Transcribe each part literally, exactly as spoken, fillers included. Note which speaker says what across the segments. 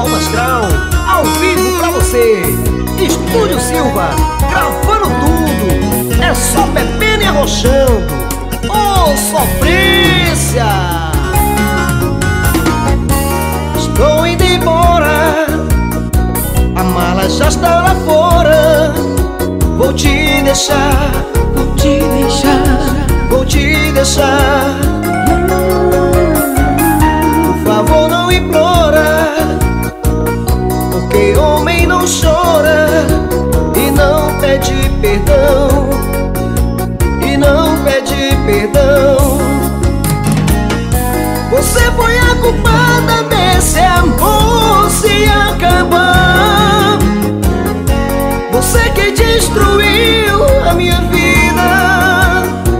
Speaker 1: Almas Grau, ao vivo pra você. Estúdio Silva, gravando tudo. É só bebendo e arrochando. Ô, sofrência! Estou indo embora, a mala já está lá fora. Vou te deixar,
Speaker 2: vou te deixar,
Speaker 1: vou te deixar. Por favor, não implora, porque homem não chora e não pede perdão, e não pede perdão. Você foi a culpada desse amor se acabar. Você que destruiu a minha vida,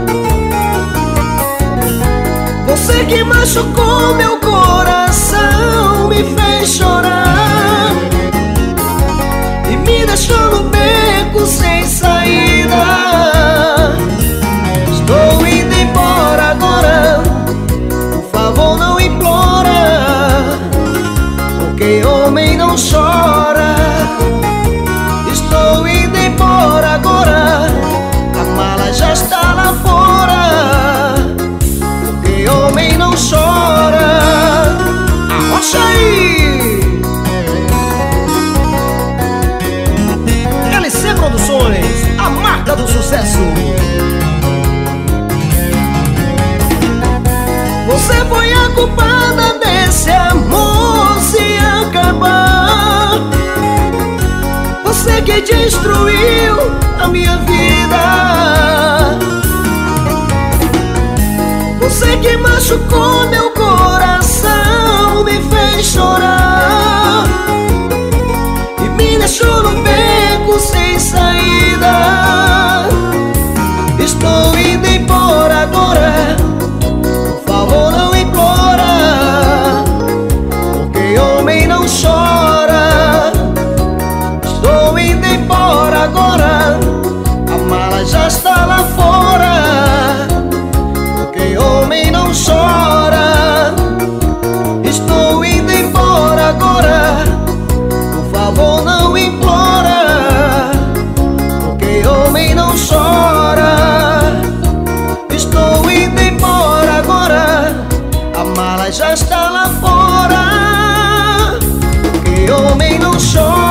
Speaker 1: você que machucou meu coração, me fez chorar e me deixou no beco sem saída. Estou indo embora agora, por favor não implora, porque homem não chora. Estou indo embora agora, a mala já está lá fora, porque homem não chora. Arrocha aí! L C Produções, a marca do sucesso. Você foi a culpada desse amor se acabar. Você que destruiu a minha vida, você que machucou meu coração, me fez chorar e me deixou no beco sem saída. Estou indo embora agora, por favor não implora, porque homem não chora. Estou indo embora agora, a mala já está lá fora, porque homem não chora. Estou indo embora agora, por favor não implora, porque homem não chora. Estou indo embora agora, a mala já está lá fora, porque homem não chora.